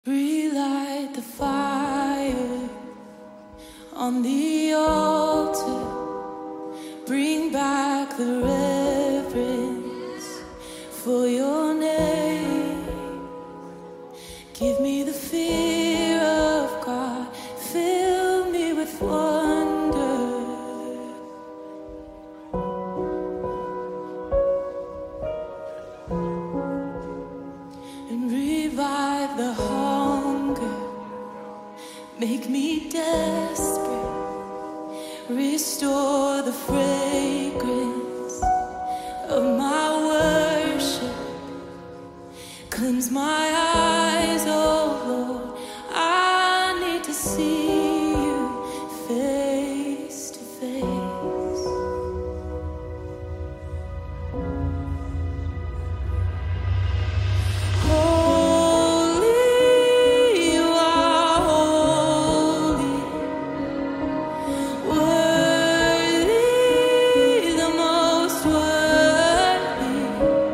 Relight the fire on the altar. Bring back the reverence for your name. Give me the fear of God. Fill me with wonder. And revive the hunger. Make me desperate. Restore the fragrance of my worship. Cleanse my eyes, oh Lord. I need to see you face to face. Holy, you are holy. Worthy, the most worthy.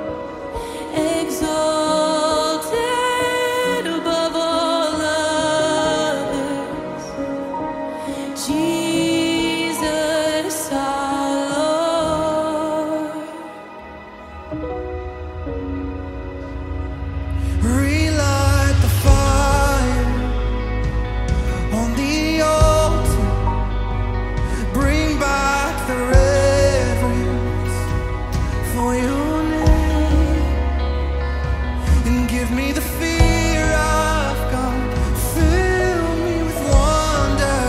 Exalted above all others. Jesus our Lord. Relight the fire on the altar. Bring back the reverence for your name. And give me the fear of God. Fill me with wonder.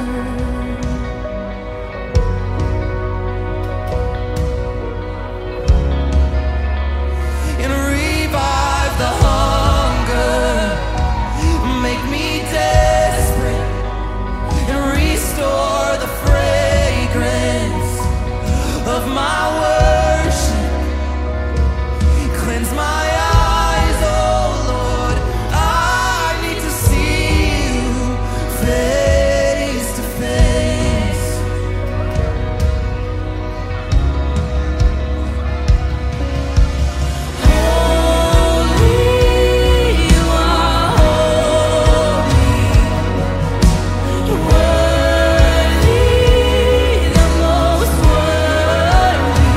And revive the hunger. Make me desperate. And restore the fragrance of my worship. Cleanse my eyes, oh Lord. I need to see you face to face. Holy, you are holy. Worthy, the most worthy.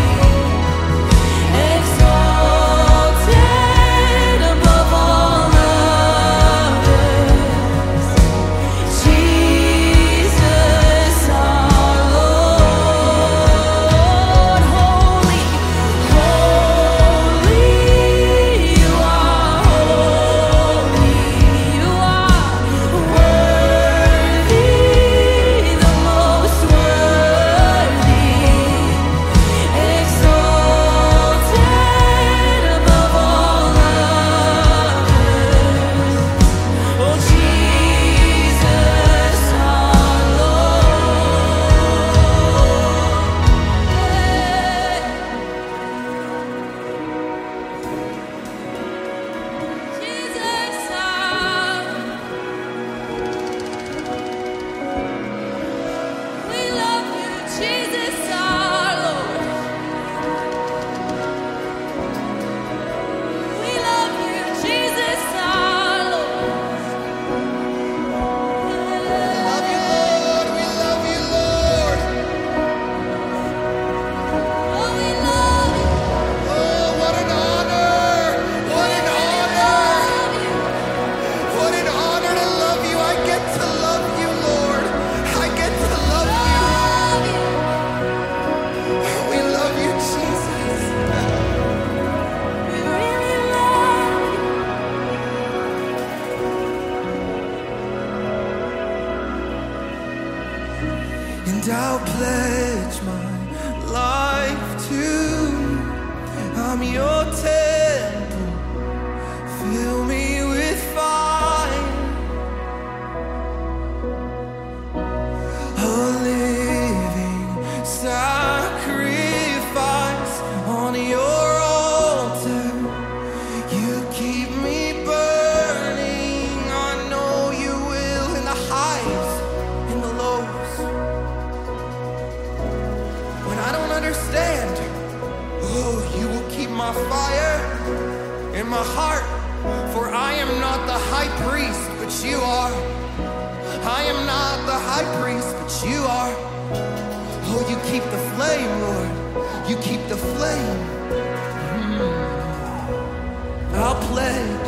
Exalted above all others. Jesus our Lord. Holy, holy, you are holy. You are worthy, the most worthy. Exalted above all others. Oh, Jesus our Lord. Jesus we love you, Jesus our Lord. We love you, Jesus our Lord. Love you, Lord. We love you, Lord. Oh, we love you. Oh, what an honor. What an honor. What an honor to love you. I get to love you, Lord. I get to love you. We love you, Jesus. We really love you. And I'll pledge my life to you. I'm your temple. Fill me with fire. A living sacrifice on your altar. You keep me burning. I know you will in the highs, in the lows. When I don't understand, oh, you will keep my fire but you are. I am not the high priest, but you are. Oh, you keep the flame, Lord. You keep the flame. I'll play